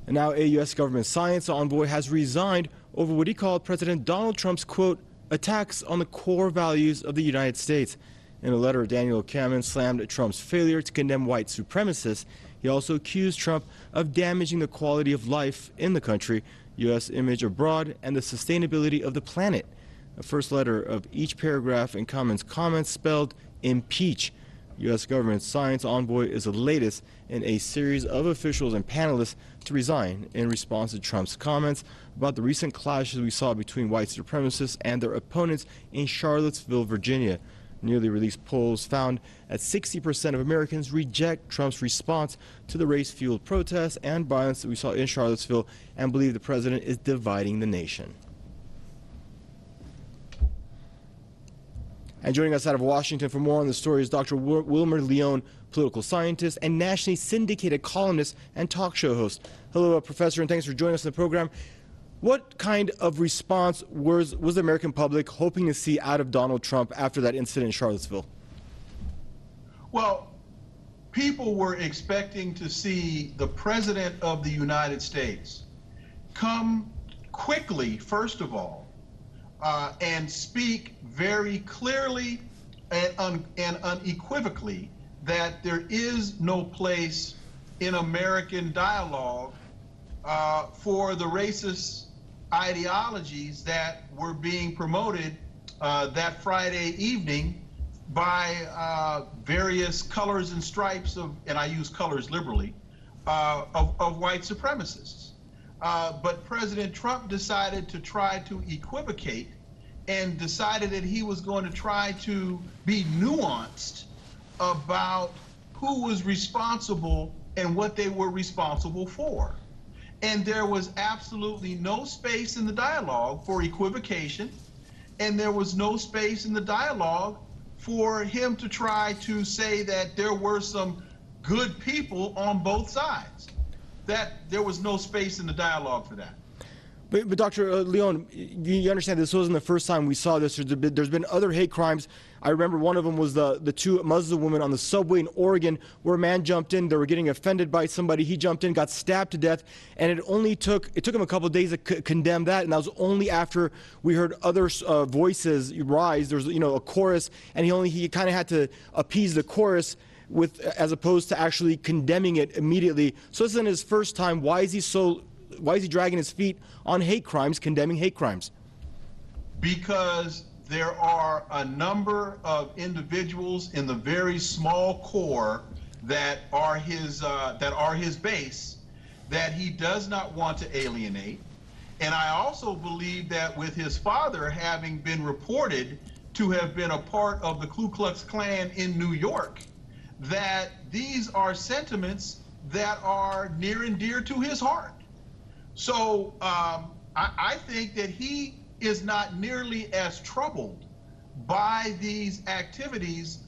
And now a U.S. government science envoy has resigned over what he called President Donald Trump's, quote, attacks on the core values of the United States. In a letter, Daniel Kammen slammed Trump's failure to condemn white supremacists. He also accused Trump of damaging the quality of life in the country, U.S. image abroad, and the sustainability of the planet. The first letter of each paragraph in Kammen's comments spelled impeach. U.S. government science envoy is the latest in a series of officials and panelists to resign in response to Trump's comments about the recent clashes we saw between white supremacists and their opponents in Charlottesville, Virginia. Newly released polls found that 60% of Americans reject Trump's response to the race-fueled protests and violence that we saw in Charlottesville and believe the president is dividing the nation. And joining us out of Washington for more on the story is Dr. Wilmer Leon, political scientist and nationally syndicated columnist and talk show host. Hello, Professor, and thanks for joining us in the program. What kind of response was the American public hoping to see out of Donald Trump after that incident in Charlottesville? Well, people were expecting to see the President of the United States come quickly, first of all, and speak very clearly and unequivocally that there is no place in American dialogue for the racist ideologies that were being promoted that Friday evening by various colors and stripes of, and I use colors liberally, of white supremacists. But President Trump decided to try to equivocate and decided that he was going to try to be nuanced about who was responsible and what they were responsible for. And there was absolutely no space in the dialogue for equivocation, and there was no space in the dialogue for him to try to say that there were some good people on both sides. That there was no space in the dialogue for that. But Dr. Leon, you understand this wasn't the first time we saw this. There's been other hate crimes. I remember one of them was the two Muslim women on the subway in Oregon where a man jumped in. They were getting offended by somebody. He jumped in, got stabbed to death, and it took him a couple of days to condemn that. And that was only after we heard other voices rise. There's a chorus, and he kind of had to appease the chorus as opposed to actually condemning it immediately. So this isn't his first time. Why is he dragging his feet on hate crimes, condemning hate crimes? Because there are a number of individuals in the very small core that are his base that he does not want to alienate. And I also believe that with his father having been reported to have been a part of the Ku Klux Klan in New York, that these are sentiments that are near and dear to his heart. So I think that he is not nearly as troubled by these activities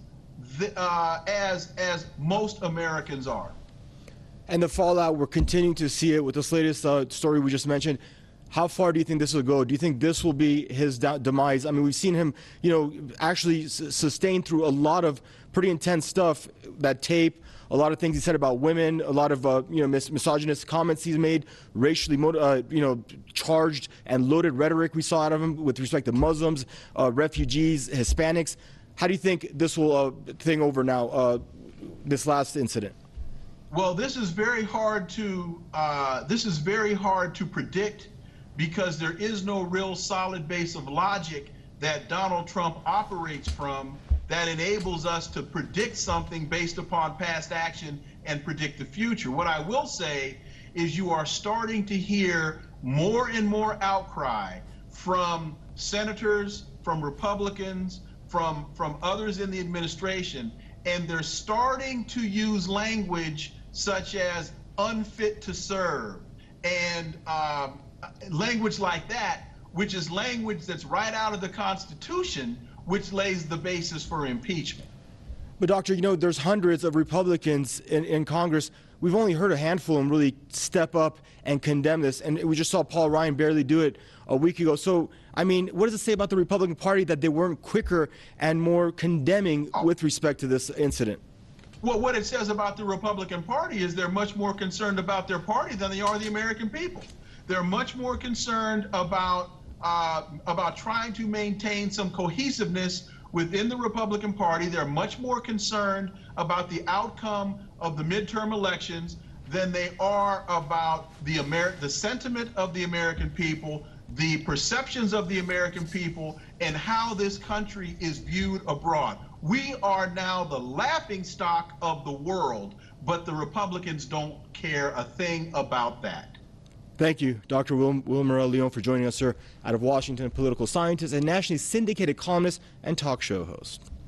as most Americans are. And the fallout, we're continuing to see it with this latest story we just mentioned. How far do you think this will go? Do you think this will be his demise? I mean, we've seen him, actually sustain through a lot of pretty intense stuff, that tape, a lot of things he said about women, a lot of, misogynist comments he's made, racially, charged and loaded rhetoric we saw out of him with respect to Muslims, refugees, Hispanics. How do you think this will thing over now, this last incident? Well, this is very hard to predict, because there is no real solid base of logic that Donald Trump operates from that enables us to predict something based upon past action and predict the future. What I will say is you are starting to hear more and more outcry from senators, from Republicans, from others in the administration, and they're starting to use language such as unfit to serve and language like that, which is language that's right out of the Constitution, which lays the basis for impeachment. But Doctor, there's hundreds of Republicans in Congress. We've only heard a handful of them really step up and condemn this, and we just saw Paul Ryan barely do it a week ago. So, I mean, what does it say about the Republican Party that they weren't quicker and more condemning with respect to this incident? Well, what it says about the Republican Party is they're much more concerned about their party than they are the American people. They're much more concerned about trying to maintain some cohesiveness within the Republican Party. They're much more concerned about the outcome of the midterm elections than they are about the sentiment of the American people, the perceptions of the American people, and how this country is viewed abroad. We are now the laughingstock of the world, but the Republicans don't care a thing about that. Thank you, Dr. Wilmer Leon, for joining us, sir, out of Washington, political scientist and nationally syndicated columnist and talk show host.